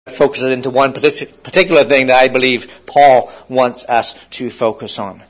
focus it into one particular thing that I believe Paul wants us to focus on.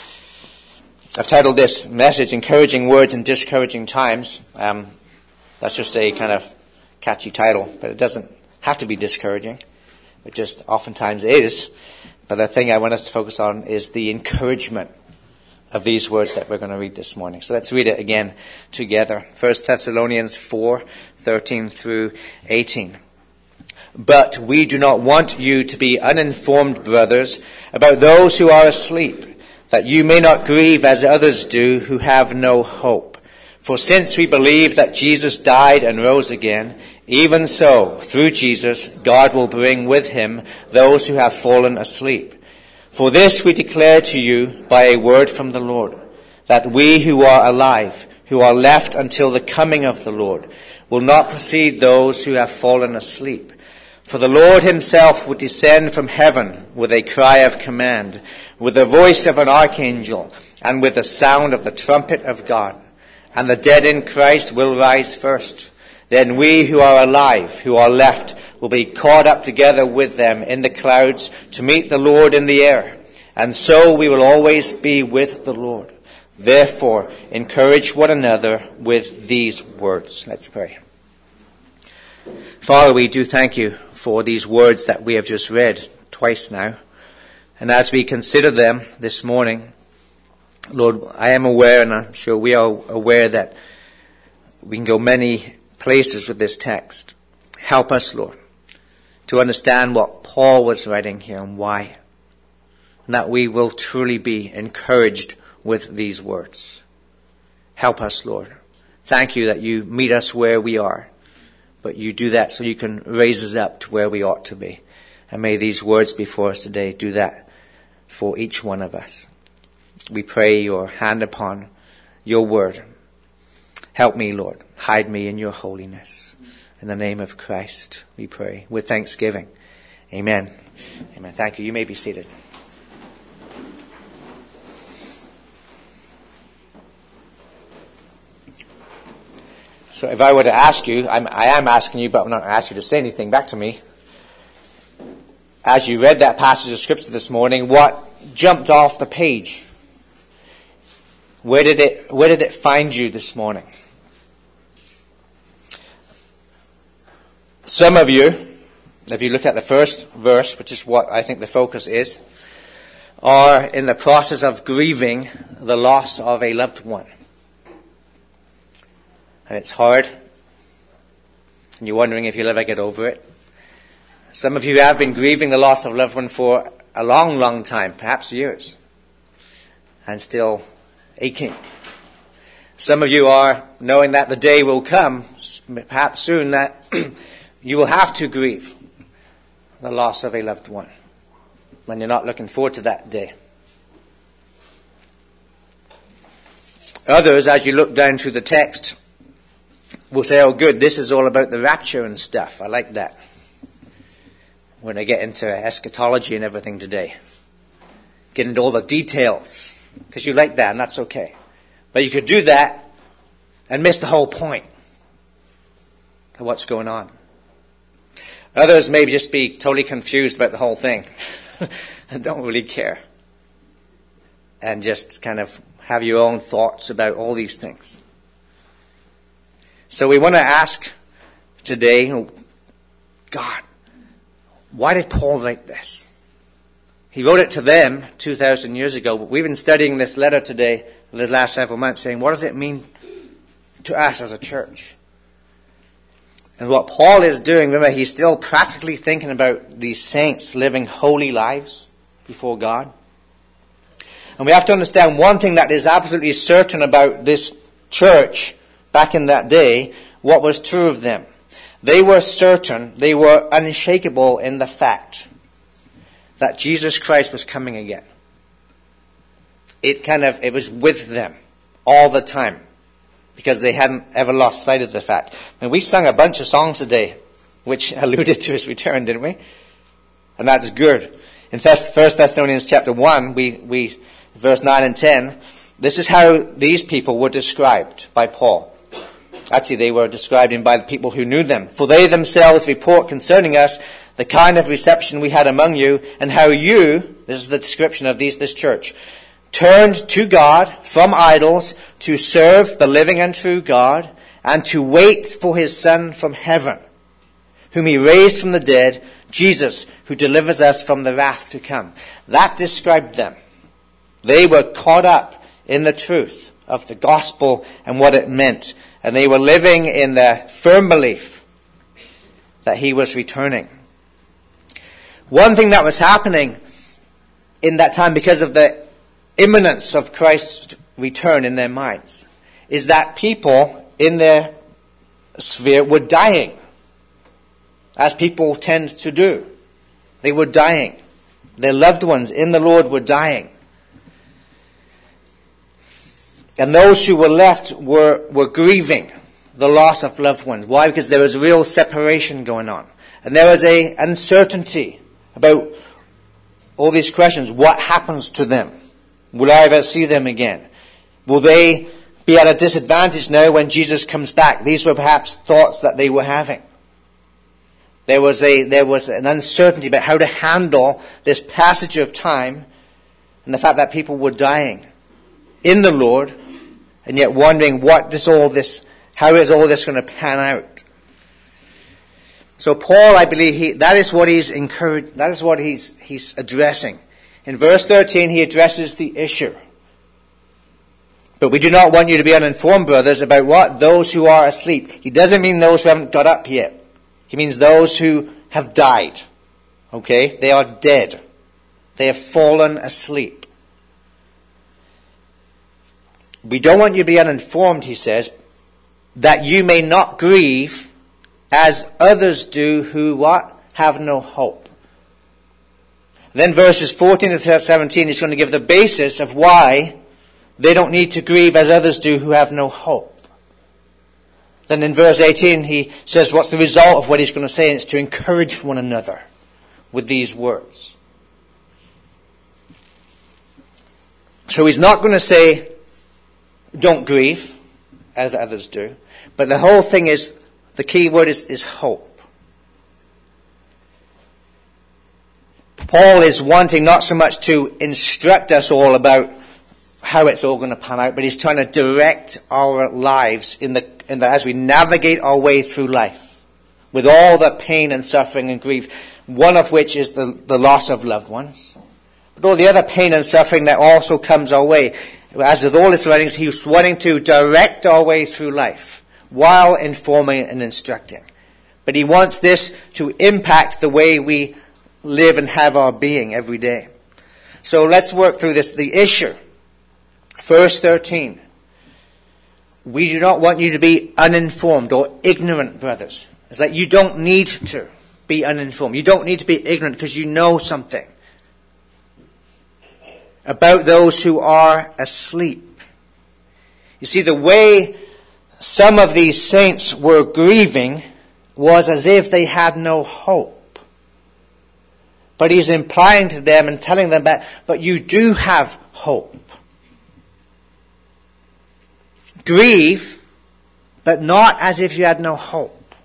I've titled this message, Encouraging Words in Discouraging Times. That's just a kind of catchy title, but it doesn't have to be discouraging. It just oftentimes is. But the thing I want us to focus on is the encouragement of these words that we're going to read this morning. So let's read it again together. 1 Thessalonians 4:13 through 18. But we do not want you to be uninformed, brothers, about those who are asleep, that you may not grieve as others do who have no hope. For since we believe that Jesus died and rose again, even so, through Jesus, God will bring with him those who have fallen asleep. For this we declare to you by a word from the Lord, that we who are alive, who are left until the coming of the Lord, will not precede those who have fallen asleep. For the Lord himself will descend from heaven with a cry of command, with the voice of an archangel, and with the sound of the trumpet of God. And the dead in Christ will rise first. Then we who are alive, who are left, will be caught up together with them in the clouds to meet the Lord in the air. And so we will always be with the Lord. Therefore, encourage one another with these words. Let's pray. Father, we do thank you for these words that we have just read twice now. And as we consider them this morning, Lord, I am aware, and I'm sure we are aware, that we can go many places with this text. Help us, Lord, to understand what Paul was writing here and why. And that we will truly be encouraged with these words. Help us, Lord. Thank you that you meet us where we are. But you do that so you can raise us up to where we ought to be. And may these words before us today do that for each one of us. We pray your hand upon your word. Help me, Lord. Hide me in your holiness. In the name of Christ, we pray with thanksgiving. Amen. Amen. Thank you. You may be seated. So if I were to ask you, I am asking you, but I'm not going to ask you to say anything back to me. As you read that passage of Scripture this morning, what jumped off the page? Where did it find you this morning? Some of you, if you look at the first verse, which is what I think the focus is, are in the process of grieving the loss of a loved one. And it's hard. And you're wondering if you'll ever get over it. Some of you have been grieving the loss of a loved one for a long, long time, perhaps years. And still aching. Some of you are knowing that the day will come, perhaps soon, that you will have to grieve the loss of a loved one. When you're not looking forward to that day. Others, as you look down through the text, will say, oh good, this is all about the rapture and stuff. I like that. When I get into eschatology and everything today. Get into all the details. Because you like that, and that's okay. But you could do that and miss the whole point of what's going on. Others may just be totally confused about the whole thing. And don't really care. And just kind of have your own thoughts about all these things. So we want to ask today, God, why did Paul write this? He wrote it to them 2,000 years ago, but we've been studying this letter today, the last several months, saying, what does it mean to us as a church? And what Paul is doing, remember, he's still practically thinking about these saints living holy lives before God. And we have to understand one thing that is absolutely certain about this church back in that day, what was true of them. They were certain, they were unshakable in the fact that Jesus Christ was coming again. It was with them all the time because they hadn't ever lost sight of the fact. And we sang a bunch of songs today which alluded to his return, didn't we? And that's good. In 1 Thessalonians chapter 1, we verse 9 and 10, this is how these people were described by Paul. Actually, they were described by the people who knew them. For they themselves report concerning us the kind of reception we had among you, and how you, this is the description of this church, turned to God from idols to serve the living and true God, and to wait for his Son from heaven, whom he raised from the dead, Jesus, who delivers us from the wrath to come. That described them. They were caught up in the truth of the gospel and what it meant. And they were living in the firm belief that he was returning. One thing that was happening in that time, because of the imminence of Christ's return in their minds, is that people in their sphere were dying. As people tend to do. They were dying. Their loved ones in the Lord were dying. And those who were left were grieving the loss of loved ones. Why? Because there was real separation going on. And there was an uncertainty about all these questions. What happens to them? Will I ever see them again? Will they be at a disadvantage now when Jesus comes back? These were perhaps thoughts that they were having. There was an uncertainty about how to handle this passage of time and the fact that people were dying in the Lord, and yet wondering how is all this going to pan out? So Paul, I believe, that is what he's encouraged. That is what he's addressing. In verse 13, he addresses the issue. But we do not want you to be uninformed, brothers, about what? Those who are asleep. He doesn't mean those who haven't got up yet. He means those who have died. Okay? They are dead. They have fallen asleep. We don't want you to be uninformed, he says, that you may not grieve as others do who what? Have no hope. Then verses 14 to 17 is going to give the basis of why they don't need to grieve as others do who have no hope. Then in verse 18 he says what's the result of what he's going to say, and it's to encourage one another with these words. So he's not going to say don't grieve as others do, but the whole thing is, the key word is hope. Paul is wanting not so much to instruct us all about how it's all going to pan out, but he's trying to direct our lives as we navigate our way through life with all the pain and suffering and grief, one of which is the loss of loved ones, but all the other pain and suffering that also comes our way. As with all his writings, he's wanting to direct our way through life while informing and instructing. But he wants this to impact the way we live and have our being every day. So let's work through this. The issue. Verse 13. We do not want you to be uninformed or ignorant, brothers. It's like you don't need to be uninformed. You don't need to be ignorant because you know something about those who are asleep. You see, the way some of these saints were grieving was as if they had no hope. But he's implying to them and telling them that, but you do have hope. Grieve, but not as if you had no hope.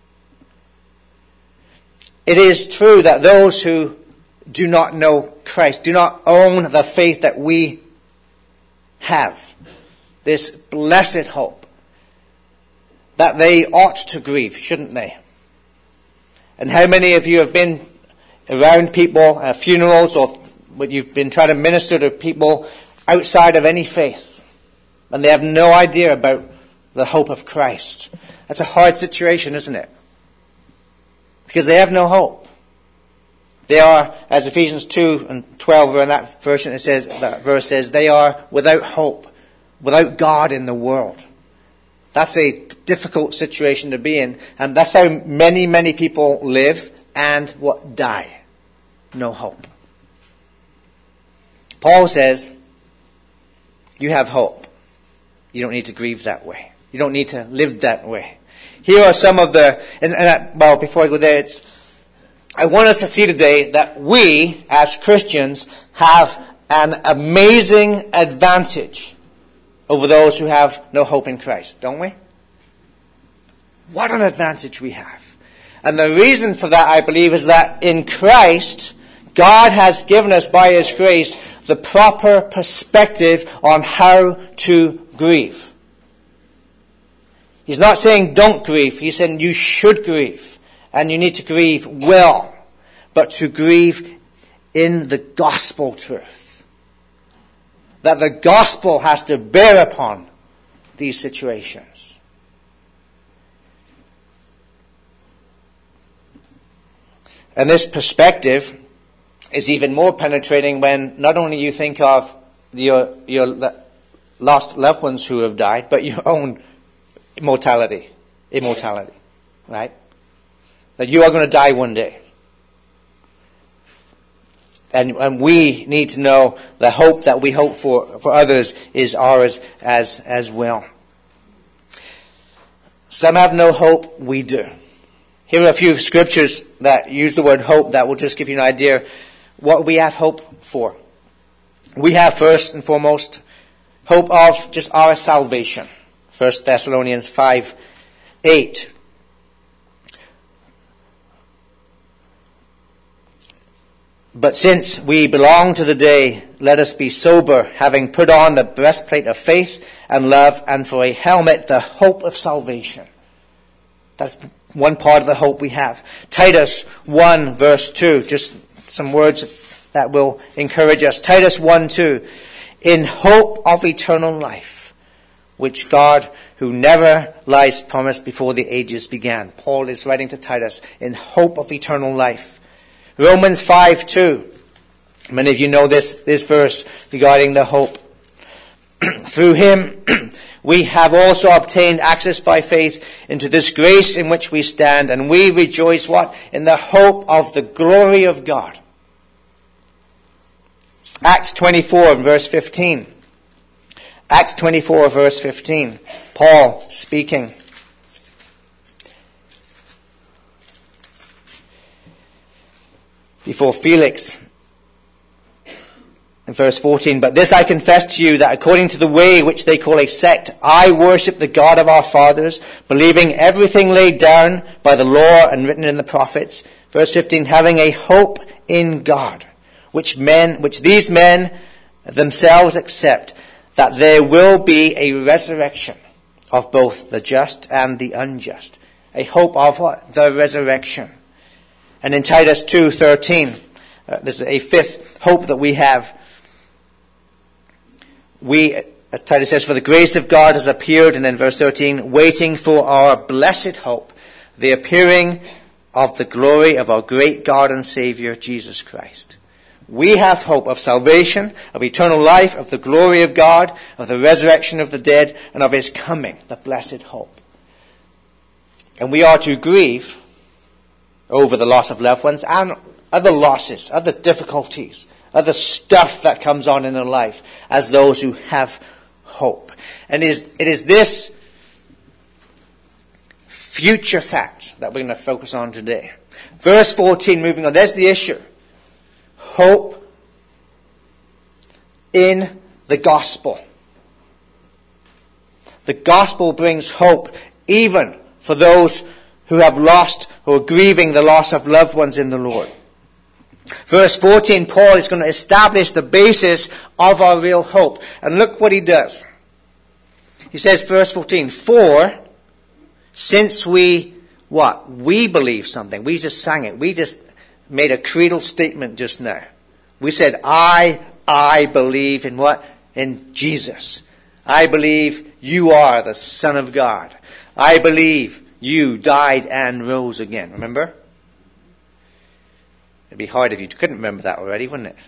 It is true that those who do not know Christ, do not own the faith that we have, this blessed hope, that they ought to grieve, shouldn't they? And how many of you have been around people, funerals, or you've been trying to minister to people outside of any faith, and they have no idea about the hope of Christ? That's a hard situation, isn't it? Because they have no hope. They are, as Ephesians 2 and 12 are in that version, that verse says, they are without hope, without God in the world. That's a difficult situation to be in, and that's how many, many people live and die. No hope. Paul says, you have hope. You don't need to grieve that way. You don't need to live that way. Here are some of the, before I go there, I want us to see today that we, as Christians, have an amazing advantage over those who have no hope in Christ, don't we? What an advantage we have. And the reason for that, I believe, is that in Christ, God has given us, by His grace, the proper perspective on how to grieve. He's not saying don't grieve. He's saying you should grieve. And you need to grieve well. But to grieve in the gospel truth. That the gospel has to bear upon these situations. And this perspective is even more penetrating when not only you think of your lost loved ones who have died, but your own immortality, right? That you are going to die one day. And we need to know the hope that we hope for others is ours as well. Some have no hope, we do. Here are a few scriptures that use the word hope that will just give you an idea what we have hope for. We have first and foremost hope of just our salvation. 1 Thessalonians 5:8. But since we belong to the day, let us be sober, having put on the breastplate of faith and love, and for a helmet the hope of salvation. That's one part of the hope we have. Titus 1 verse 2, just some words that will encourage us. Titus 1:2, in hope of eternal life, which God, who never lies, promised before the ages began. Paul is writing to Titus in hope of eternal life. Romans 5:2. Many of you know this verse regarding the hope. Through him we have also obtained access by faith into this grace in which we stand, and we rejoice what? In the hope of the glory of God. Acts 24 verse 15. Acts 24 verse 15. Paul speaking. Before Felix, in verse 14, but this I confess to you, that according to the way which they call a sect, I worship the God of our fathers, believing everything laid down by the law and written in the prophets. Verse 15, having a hope in God, which these men themselves accept, that there will be a resurrection of both the just and the unjust. A hope of what? The resurrection. And in Titus 2:13, there's a fifth hope that we have. We, as Titus says, for the grace of God has appeared, and then verse 13, waiting for our blessed hope, the appearing of the glory of our great God and Savior, Jesus Christ. We have hope of salvation, of eternal life, of the glory of God, of the resurrection of the dead, and of His coming, the blessed hope. And we are to grieve over the loss of loved ones and other losses, other difficulties, other stuff that comes on in our life as those who have hope. And it is this future fact that we're going to focus on today. Verse 14, moving on. There's the issue. Hope in the gospel. The gospel brings hope even for those who have lost or are grieving the loss of loved ones in the Lord. Verse 14, Paul is going to establish the basis of our real hope. And look what he does. He says, verse 14, for since we believe something. We just sang it. We just made a creedal statement just now. We said, I believe in what? In Jesus. I believe you are the Son of God. I believe you died and rose again. Remember? It'd be hard if you couldn't remember that already, wouldn't it?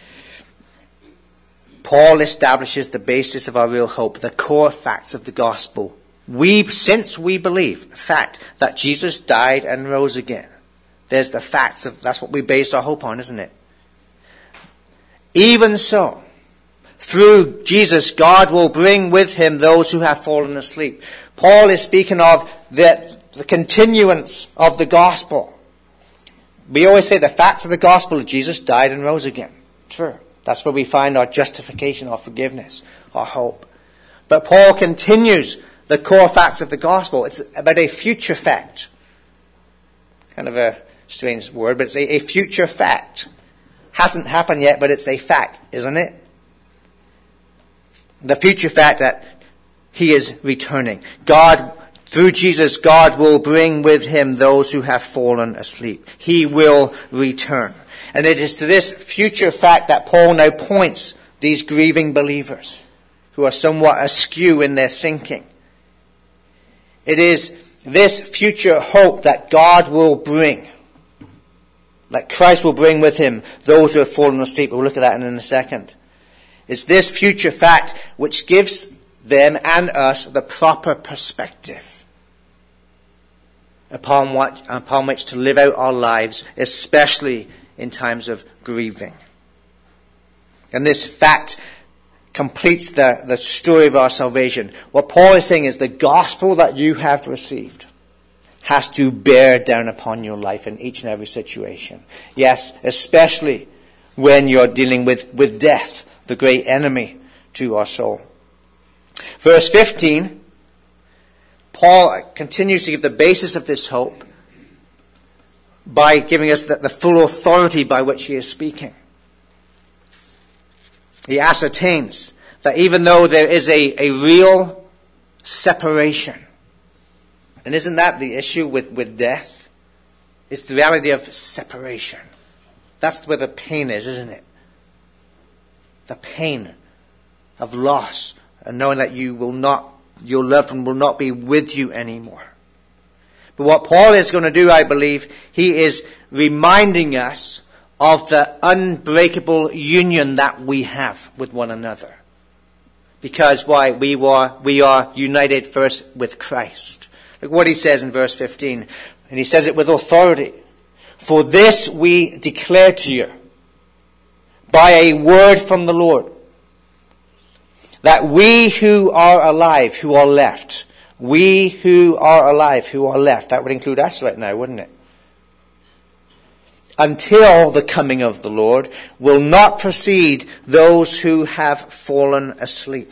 Paul establishes the basis of our real hope, the core facts of the gospel. Since we believe, the fact that Jesus died and rose again. There's the facts that's what we base our hope on, isn't it? Even so, through Jesus, God will bring with him those who have fallen asleep. Paul is speaking of the continuance of the gospel. We always say the facts of the gospel of Jesus died and rose again. True. That's where we find our justification, our forgiveness, our hope. But Paul continues the core facts of the gospel. It's about a future fact. Kind of a strange word, but it's a future fact. Hasn't happened yet, but it's a fact, isn't it? The future fact that he is returning. God, through Jesus, God will bring with him those who have fallen asleep. He will return. And it is to this future fact that Paul now points these grieving believers who are somewhat askew in their thinking. It is this future hope that God will bring, that Christ will bring with him those who have fallen asleep. We'll look at that in a second. It's this future fact which gives them and us the proper perspective upon which to live out our lives, especially in times of grieving. And this fact completes the story of our salvation. What Paul is saying is the gospel that you have received has to bear down upon your life in each and every situation. Yes, especially when you're dealing with death, the great enemy to our soul. Verse 15, Paul continues to give the basis of this hope by giving us the full authority by which he is speaking. He ascertains that even though there is a real separation, and isn't that the issue with death? It's the reality of separation. That's where the pain is, isn't it? The pain of loss and knowing that your loved one will not be with you anymore. But what Paul is going to do, I believe, he is reminding us of the unbreakable union that we have with one another. Because why? We are united first with Christ. Look what he says in verse 15. And he says it with authority. For this we declare to you by a word from the Lord, that we who are alive, who are left, that would include us right now, wouldn't it? Until the coming of the Lord, will not precede those who have fallen asleep.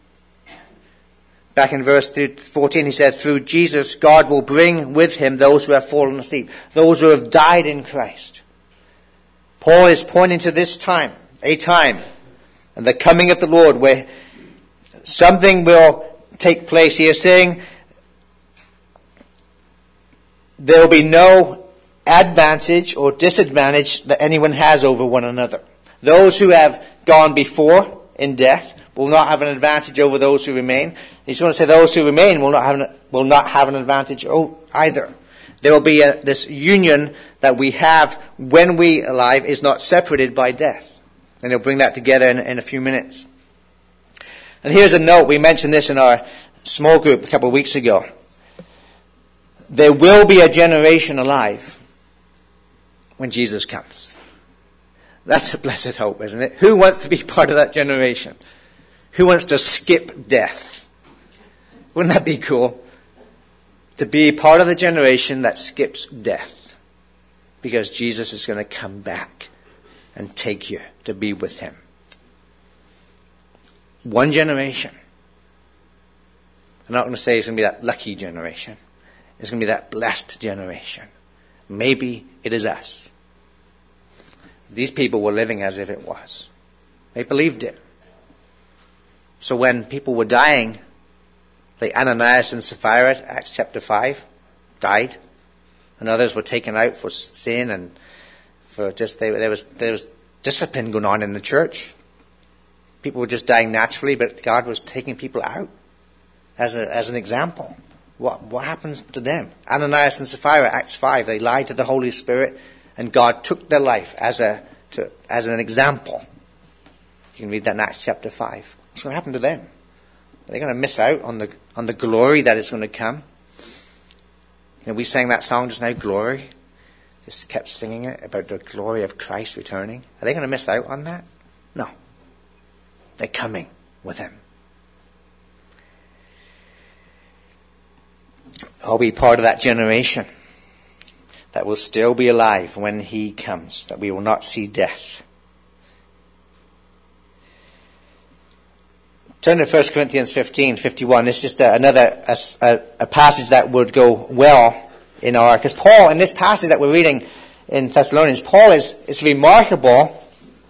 Back in verse 14 he said, through Jesus, God will bring with him those who have fallen asleep, those who have died in Christ. Paul is pointing to this time, a time, and the coming of the Lord where something will take place. He is saying there will be no advantage or disadvantage that anyone has over one another. Those who have gone before in death will not have an advantage over those who remain. He's going to say those who remain will not have an advantage either. There will be this union that we have when we are alive is not separated by death. And he'll bring that together in a few minutes. And here's a note. We mentioned this in our small group a couple of weeks ago. There will be a generation alive when Jesus comes. That's a blessed hope, isn't it? Who wants to be part of that generation? Who wants to skip death? Wouldn't that be cool? To be part of the generation that skips death. Because Jesus is going to come back and take you to be with him. One generation. I'm not going to say it's going to be that lucky generation. It's going to be that blessed generation. Maybe it is us. These people were living as if it was. They believed it. So when people were dying, like Ananias and Sapphira, Acts chapter 5, died. And others were taken out for sin and for just, there was discipline going on in the church. People were just dying naturally, but God was taking people out as an example. What happens to them? Ananias and Sapphira, Acts 5, they lied to the Holy Spirit and God took their life as an example. You can read that in Acts chapter 5. What's going to happen to them? Are they going to miss out on the glory that is going to come? You know, we sang that song just now, Glory. Just kept singing it about the glory of Christ returning. Are they going to miss out on that? No. They're coming with him. Are we part of that generation that will still be alive when he comes, that we will not see death? Turn to 1 Corinthians 15:51. This is just another passage that would go well in our... Because Paul, in this passage that we're reading in Thessalonians, Paul is remarkable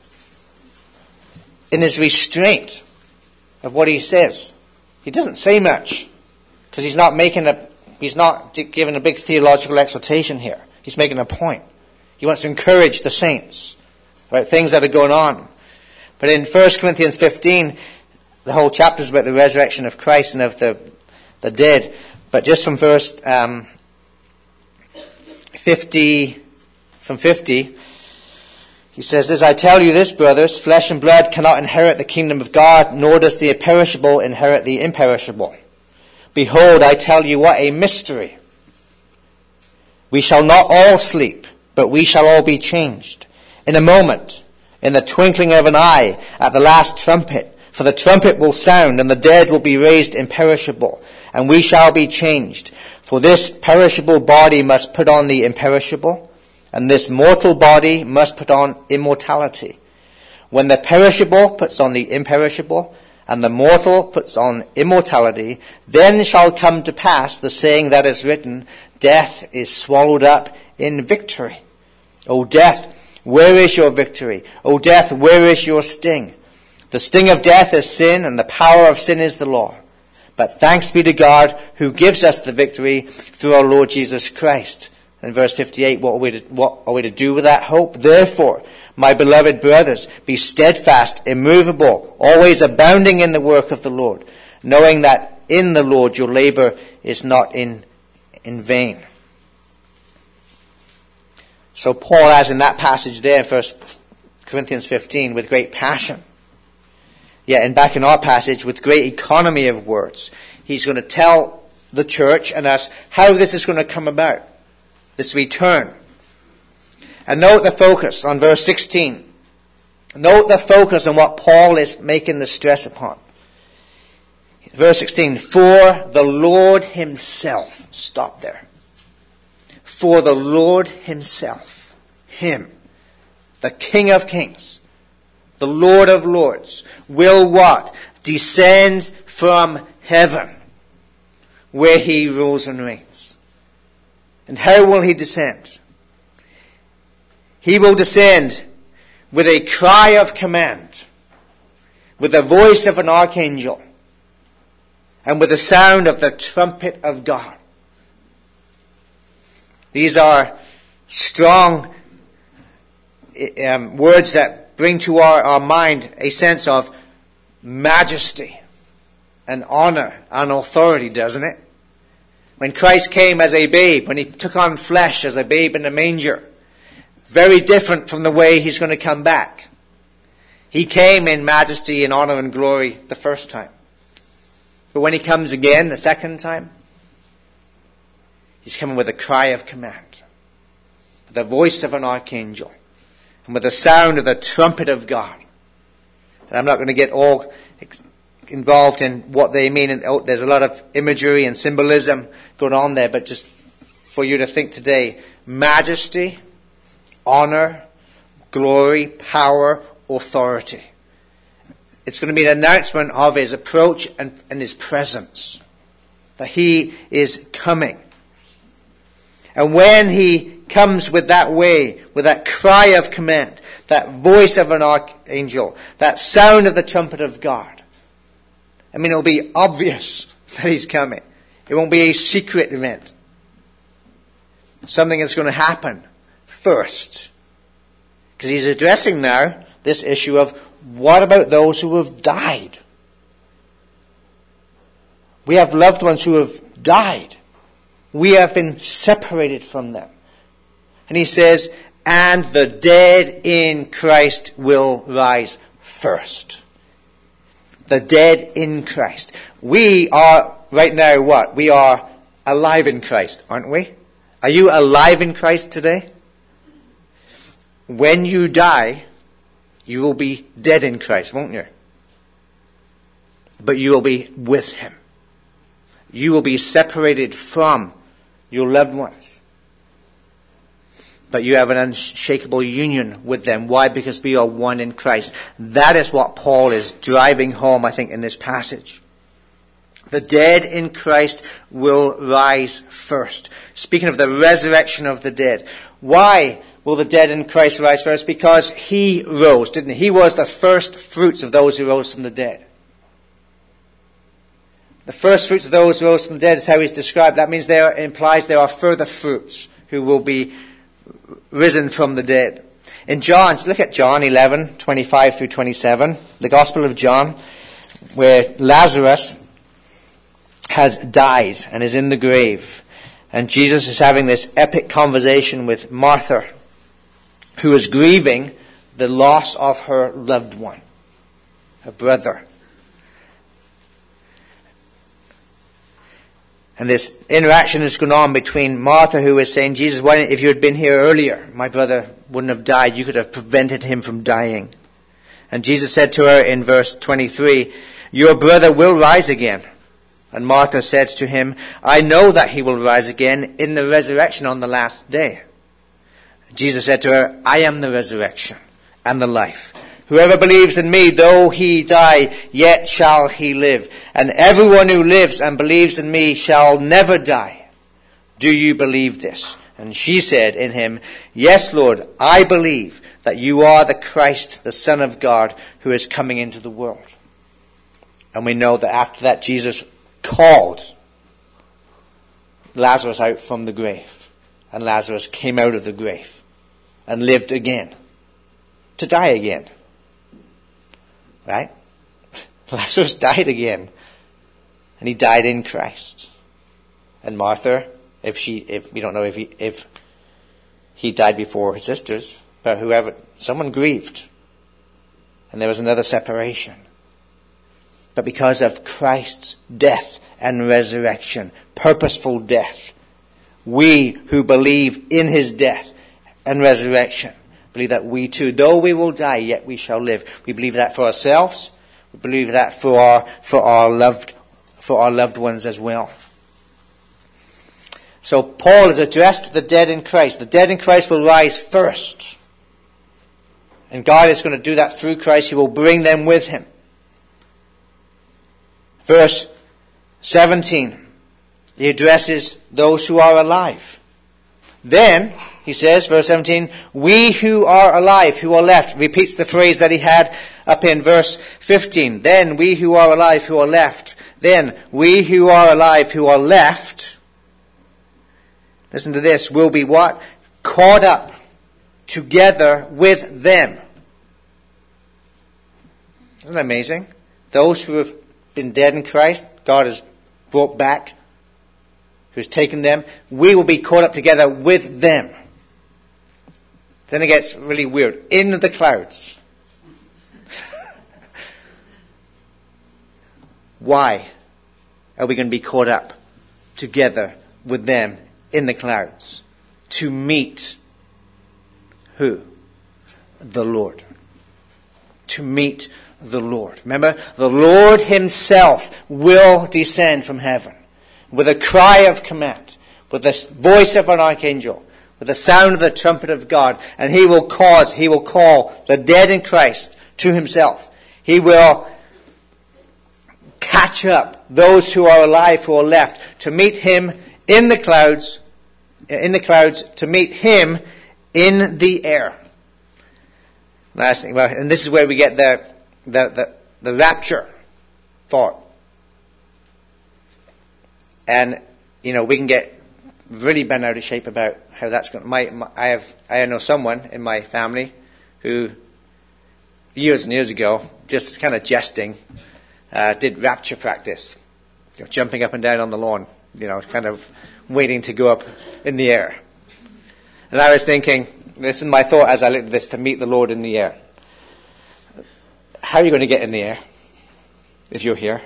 in his restraint of what he says. He doesn't say much because he's not giving a big theological exhortation here. He's making a point. He wants to encourage the saints about things that are going on. But in 1 Corinthians 15, the whole chapter is about the resurrection of Christ and of the dead. But just from verse 50, he says this, I tell you this, brothers, flesh and blood cannot inherit the kingdom of God, nor does the perishable inherit the imperishable. Behold, I tell you what a mystery. We shall not all sleep, but we shall all be changed. In a moment, in the twinkling of an eye, at the last trumpet. For the trumpet will sound, and the dead will be raised imperishable, and we shall be changed. For this perishable body must put on the imperishable, and this mortal body must put on immortality. When the perishable puts on the imperishable, and the mortal puts on immortality, then shall come to pass the saying that is written, death is swallowed up in victory. O death, where is your victory? O death, where is your sting? The sting of death is sin, and the power of sin is the law. But thanks be to God who gives us the victory through our Lord Jesus Christ. In verse 58, what are we to do with that hope? Therefore, my beloved brothers, be steadfast, immovable, always abounding in the work of the Lord, knowing that in the Lord your labor is not in vain. So Paul has in that passage there, 1 Corinthians 15, with great passion. Yet, and back in our passage, with great economy of words, he's going to tell the church and us how this is going to come about, this return. And note the focus on verse 16. Note the focus on what Paul is making the stress upon. Verse 16, for the Lord himself, stop there. For the Lord himself, him, the King of Kings, the Lord of Lords, will what? Descend from heaven, where he rules and reigns. And how will he descend? He will descend with a cry of command, with the voice of an archangel, and with the sound of the trumpet of God. These are strong words that bring to our mind a sense of majesty and honor and authority, doesn't it? When Christ came as a babe, when he took on flesh as a babe in a manger, very different from the way he's going to come back. He came in majesty and honor and glory the first time. But when he comes again the second time, he's coming with a cry of command, with the voice of an archangel, and with the sound of the trumpet of God. And I'm not going to get all involved in what they mean. And there's a lot of imagery and symbolism going on there. But just for you to think today, majesty, honor, glory, power, authority. It's going to be an announcement of his approach and his presence. That he is coming. And when he comes with that way, with that cry of command, that voice of an archangel, that sound of the trumpet of God, I mean, it'll be obvious that he's coming. It won't be a secret event. Something that's going to happen first. Because he's addressing now this issue of what about those who have died? We have loved ones who have died. We have been separated from them. And he says, and the dead in Christ will rise first. The dead in Christ. We are, right now, what? We are alive in Christ, aren't we? Are you alive in Christ today? When you die, you will be dead in Christ, won't you? But you will be with him. You will be separated from your loved ones. but you have an unshakable union with them. Why? Because we are one in Christ. That is what Paul is driving home, I think, in this passage. The dead in Christ will rise first. Speaking of the resurrection of the dead. Why will the dead in Christ rise first? Because he rose, didn't he? He was the first fruits of those who rose from the dead. The first fruits of those who rose from the dead is how he's described. That means it implies there are further fruits who will be risen from the dead. In John, look at John 11:25 through 27, the Gospel of John, where Lazarus has died and is in the grave. And Jesus is having this epic conversation with Martha, who is grieving the loss of her loved one, her brother. And this interaction is going on between Martha, who is saying, Jesus, why if you had been here earlier, my brother wouldn't have died. You could have prevented him from dying. And Jesus said to her in verse 23, your brother will rise again. And Martha said to him, I know that he will rise again in the resurrection on the last day. Jesus said to her, I am the resurrection and the life. Whoever believes in me, though he die, yet shall he live. And everyone who lives and believes in me shall never die. Do you believe this? And she said in him, yes, Lord, I believe that you are the Christ, the Son of God, who is coming into the world. And we know that after that, Jesus called Lazarus out from the grave. And Lazarus came out of the grave and lived again. To die again. Right? Lazarus died again. And he died in Christ. And Martha, if we don't know if he died before his sisters, but someone grieved. And there was another separation. But because of Christ's death and resurrection, purposeful death, we who believe in his death and resurrection believe that we too, though we will die, yet we shall live. We believe that for ourselves. We believe that for our loved ones as well. So Paul has addressed the dead in Christ. The dead in Christ will rise first. And God is going to do that through Christ. He will bring them with him. Verse 17, he addresses those who are alive. Then, he says, verse 17, we who are alive, who are left, repeats the phrase that he had up in verse 15. Then we who are alive, who are left. Then we who are alive, who are left, listen to this, will be what? Caught up together with them. Isn't that amazing? Those who have been dead in Christ, God has brought back, who's taken them, we will be caught up together with them. Then it gets really weird. In the clouds. Why are we going to be caught up together with them in the clouds? To meet who? The Lord. To meet the Lord. Remember, the Lord himself will descend from heaven with a cry of command, with the voice of an archangel, with the sound of the trumpet of God, and he will call the dead in Christ to himself. He will catch up those who are alive, who are left, to meet him in the clouds, to meet him in the air. Last thing, and this is where we get the rapture thought. And, we can get really bent out of shape about how that's going to... I know someone in my family who, years and years ago, just kind of jesting, did rapture practice. Jumping up and down on the lawn, kind of waiting to go up in the air. And I was thinking, this is my thought as I looked at this, to meet the Lord in the air. How are you going to get in the air if you're here?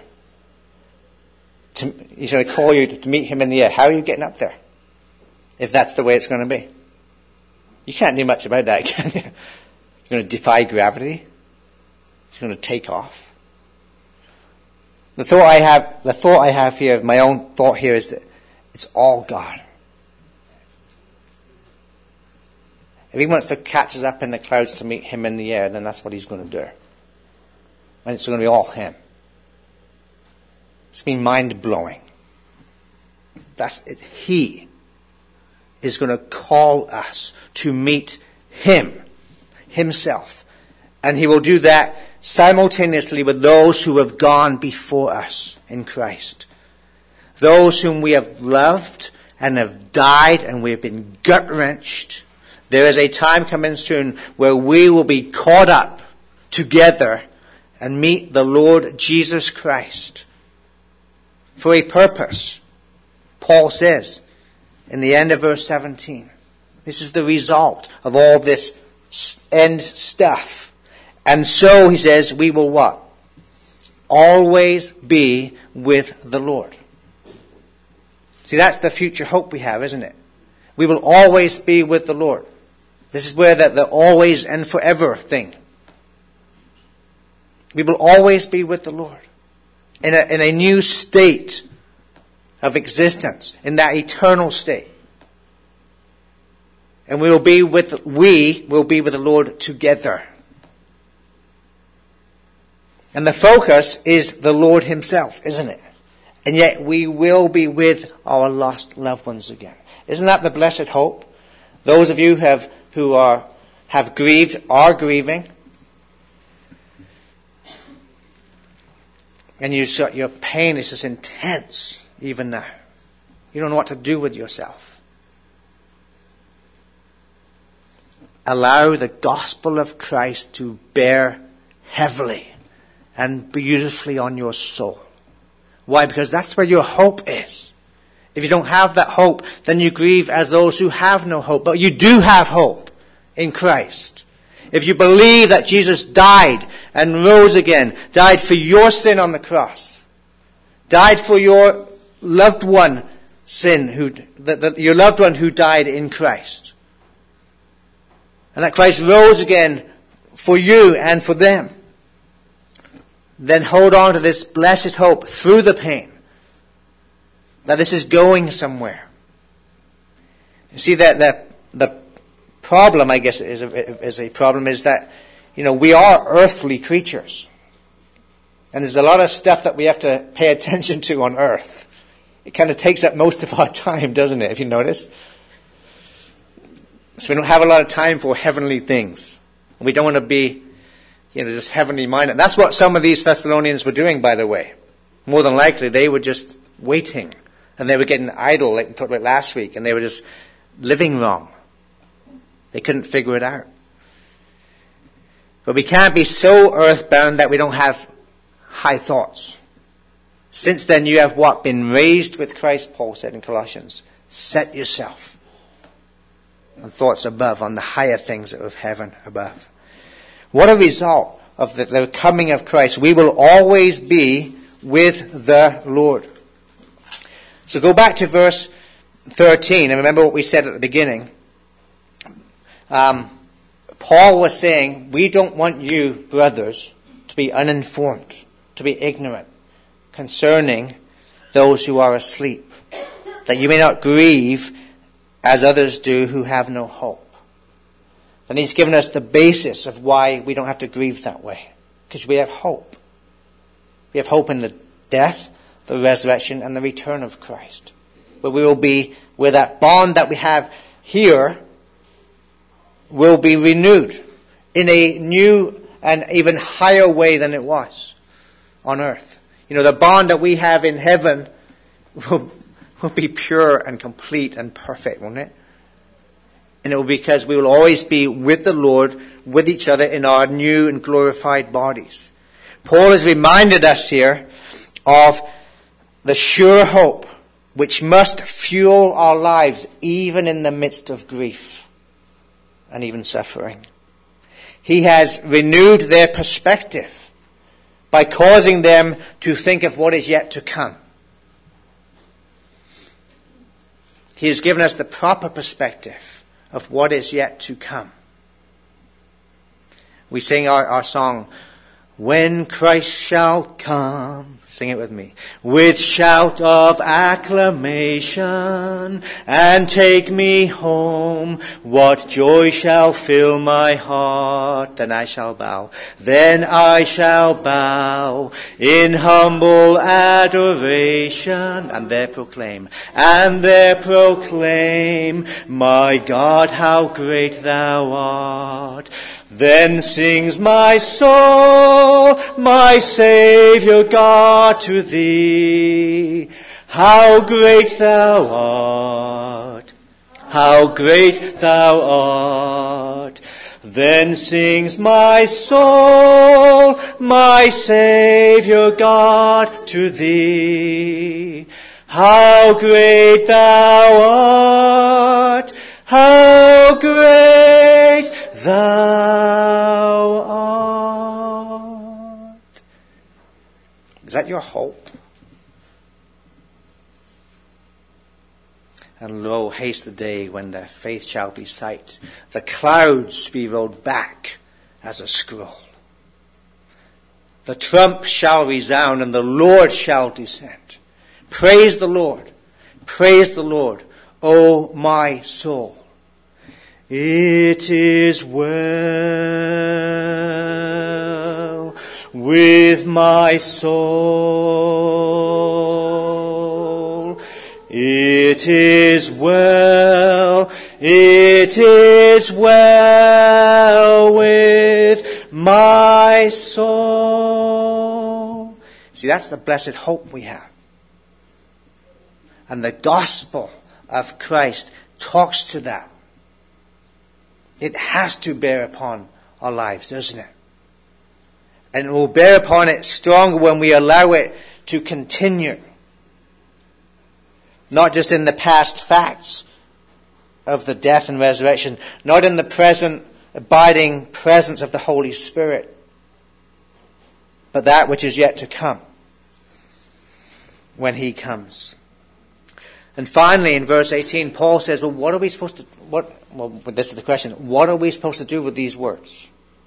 He's going to call you to meet him in the air. How are you getting up there? If that's the way it's going to be. You can't do much about that, can you? You're going to defy gravity. You're going to take off. The thought I have here, my own thought here, is that it's all God. If he wants to catch us up in the clouds to meet him in the air, then that's what he's going to do. And it's going to be all him. It's been mind-blowing. That's it. He is going to call us to meet him, himself. And he will do that simultaneously with those who have gone before us in Christ. Those whom we have loved and have died and we have been gut-wrenched. There is a time coming soon where we will be caught up together and meet the Lord Jesus Christ for a purpose. Paul says in the end of verse 17, this is the result of all this end stuff. And so, he says, we will what? Always be with the Lord. See, that's the future hope we have, isn't it? We will always be with the Lord. This is where the always and forever thing. We will always be with the Lord. In a new state of existence. In that eternal state. And we will be with the Lord together. And the focus is the Lord himself, isn't it? And yet we will be with our lost loved ones again. Isn't that the blessed hope? Those of you who have grieved are grieving. And your pain is just intense even now. You don't know what to do with yourself. Allow the gospel of Christ to bear heavily and beautifully on your soul. Why? Because that's where your hope is. If you don't have that hope, then you grieve as those who have no hope. But you do have hope in Christ. If you believe that Jesus died and rose again, died for your sin on the cross, died for your loved one sin, your loved one who died in Christ, and that Christ rose again for you and for them, then hold on to this blessed hope through the pain, that this is going somewhere. You see, that the problem, I guess, is a problem is that, we are earthly creatures. And there's a lot of stuff that we have to pay attention to on earth. It kind of takes up most of our time, doesn't it, if you notice? So we don't have a lot of time for heavenly things. We don't want to be, just heavenly minded. That's what some of these Thessalonians were doing, by the way. More than likely, they were just waiting. And they were getting idle, like we talked about last week. And they were just living wrong. They couldn't figure it out. But we can't be so earthbound that we don't have high thoughts. Since then you have what? Been raised with Christ, Paul said in Colossians. Set yourself on thoughts above, on the higher things of heaven above. What a result of the coming of Christ. We will always be with the Lord. So go back to verse 13 and remember what we said at the beginning. Paul was saying, we don't want you, brothers, to be uninformed, to be ignorant concerning those who are asleep, that you may not grieve as others do who have no hope. And he's given us the basis of why we don't have to grieve that way, because we have hope. We have hope in the death, the resurrection, and the return of Christ, where we will be, where that bond that we have here will be renewed in a new and even higher way than it was on earth. The bond that we have in heaven will be pure and complete and perfect, won't it? And it will be because we will always be with the Lord, with each other in our new and glorified bodies. Paul has reminded us here of the sure hope which must fuel our lives even in the midst of grief and even suffering. He has renewed their perspective by causing them to think of what is yet to come. He has given us the proper perspective of what is yet to come. We sing our song, when Christ shall come, Sing it with me. With shout of acclamation, and take me home. What joy shall fill my heart? Then I shall bow. Then I shall bow in humble adoration, and there proclaim, my God, how great thou art. Then sings my soul, my Saviour God, to thee. How great thou art, how great thou art. Then sings my soul, my Saviour God, to thee. How great thou art, how great thou art. Is that your hope? And lo, haste the day when their faith shall be sight, the clouds be rolled back as a scroll. The trump shall resound, and the Lord shall descend. Praise the Lord, O my soul. It is well with my soul. It is well with my soul. See, that's the blessed hope we have. And the gospel of Christ talks to that. It has to bear upon our lives, doesn't it? And it will bear upon it stronger when we allow it to continue. Not just in the past facts of the death and resurrection, not in the present abiding presence of the Holy Spirit, but that which is yet to come when He comes. And finally, in verse 18, Paul says, well, what are we supposed to, this is the question, what are we supposed to do with these words?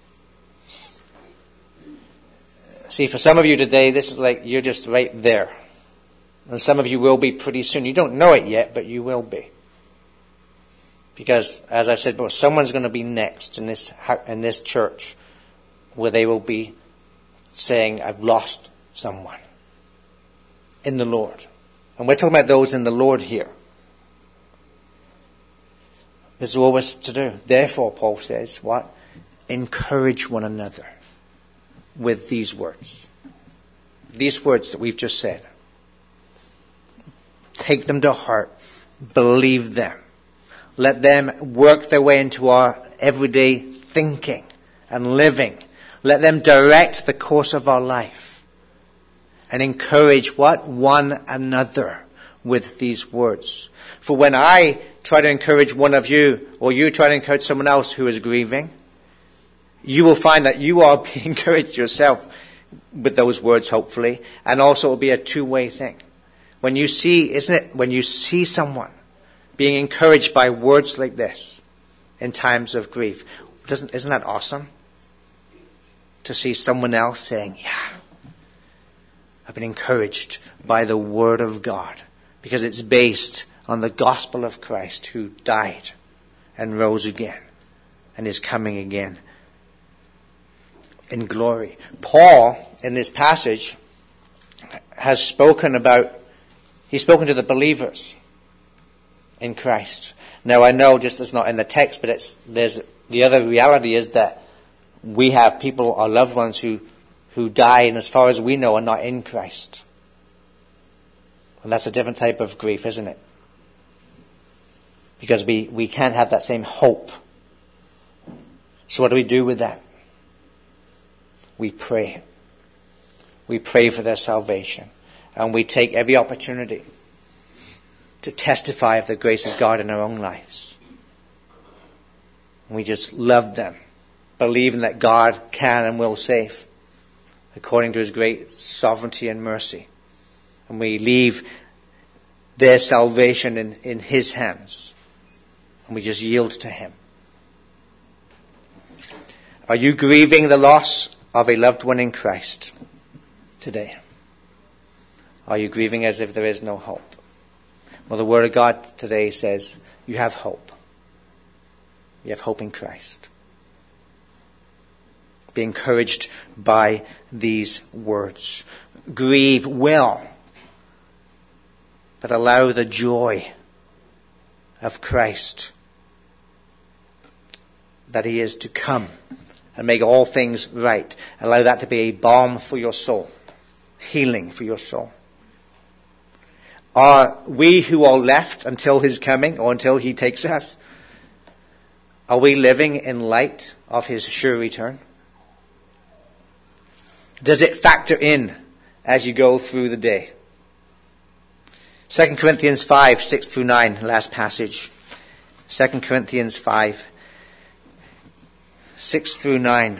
See, for some of you today, this is like, you're just right there. And some of you will be pretty soon. You don't know it yet, but you will be. Because, as I've said before, someone's going to be next in this church where they will be saying, I've lost someone in the Lord. And we're talking about those in the Lord here. This is what we're to do. Therefore, Paul says, what? Encourage one another with these words. These words that we've just said. Take them to heart. Believe them. Let them work their way into our everyday thinking and living. Let them direct the course of our life. And encourage what? One another with these words. For when I try to encourage one of you, or you try to encourage someone else who is grieving, you will find that you are being encouraged yourself with those words, hopefully. And also it will be a two-way thing. When you see, when you see someone being encouraged by words like this in times of grief, isn't that awesome? To see someone else saying, yeah, I've been encouraged by the Word of God, because it's based on the gospel of Christ, who died and rose again and is coming again in glory. Paul, in this passage, has spoken he's spoken to the believers in Christ. Now I know just it's not in the text, but there's the other reality is that we have people, our loved ones, who die, and as far as we know, are not in Christ. And that's a different type of grief, isn't it? Because we can't have that same hope. So what do we do with that? We pray. We pray for their salvation. And we take every opportunity to testify of the grace of God in our own lives. And we just love them, believing that God can and will save according to His great sovereignty and mercy. And we leave their salvation in His hands. And we just yield to Him. Are you grieving the loss of a loved one in Christ today? Are you grieving as if there is no hope? Well, the Word of God today says you have hope. You have hope in Christ. Be encouraged by these words. Grieve well, but allow the joy of Christ that He is to come and make all things right. Allow that to be a balm for your soul, healing for your soul. Are we who are left until His coming or until He takes us, are we living in light of His sure return? Does it factor in as you go through the day? 2 Corinthians 5, 6 through 9, last passage. 2 Corinthians 5, 6 through 9.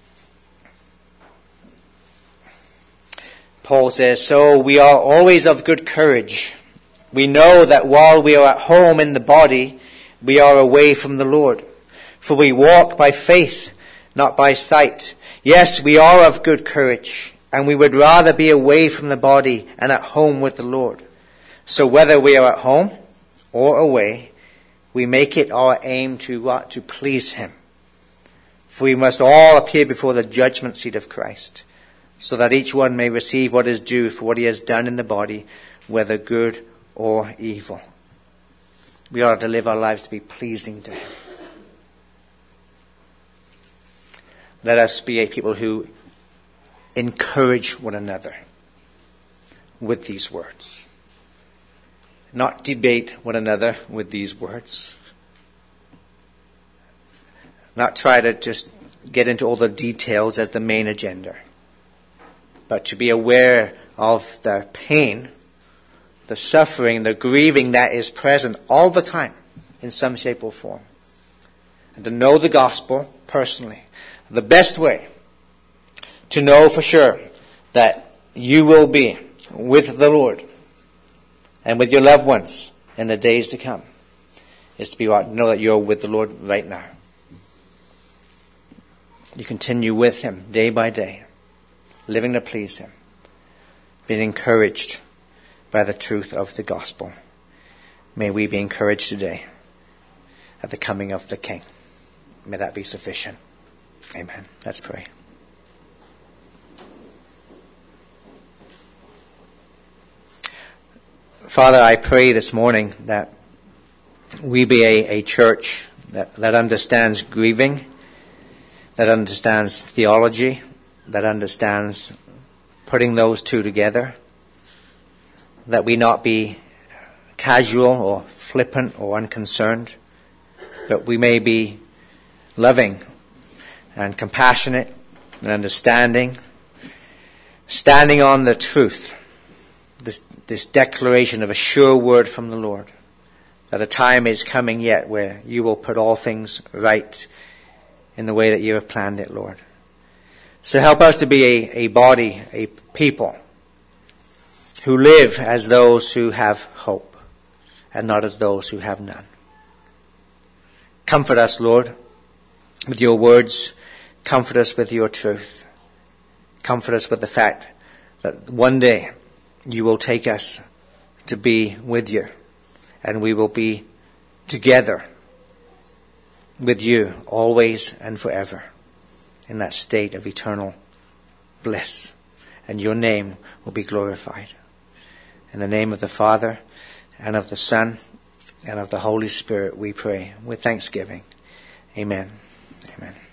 Paul says, "So we are always of good courage. We know that while we are at home in the body, we are away from the Lord. For we walk by faith, not by sight. Yes, we are of good courage, and we would rather be away from the body and at home with the Lord. So whether we are at home or away, we make it our aim to what? To please Him. For we must all appear before the judgment seat of Christ, so that each one may receive what is due for what he has done in the body, whether good or evil." We are to live our lives to be pleasing to Him. Let us be a people who encourage one another with these words. Not debate one another with these words. Not try to just get into all the details as the main agenda. But to be aware of the pain, the suffering, the grieving that is present all the time in some shape or form. And to know the gospel personally. The best way to know for sure that you will be with the Lord and with your loved ones in the days to come is to know that you're with the Lord right now. You continue with Him day by day, living to please Him, being encouraged by the truth of the gospel. May we be encouraged today at the coming of the King. May that be sufficient. Amen. Let's pray. Father, I pray this morning that we be a church that understands grieving, that understands theology, that understands putting those two together, that we not be casual or flippant or unconcerned, but we may be loving and compassionate and understanding, standing on the truth, this declaration of a sure word from the Lord, that a time is coming yet where you will put all things right in the way that you have planned it, Lord. So help us to be a body, a people, who live as those who have hope and not as those who have none. Comfort us, Lord, with your words. Comfort us with your truth. Comfort us with the fact that one day you will take us to be with you, and we will be together with you always and forever in that state of eternal bliss, and your name will be glorified. In the name of the Father and of the Son and of the Holy Spirit we pray with thanksgiving. Amen. Amen.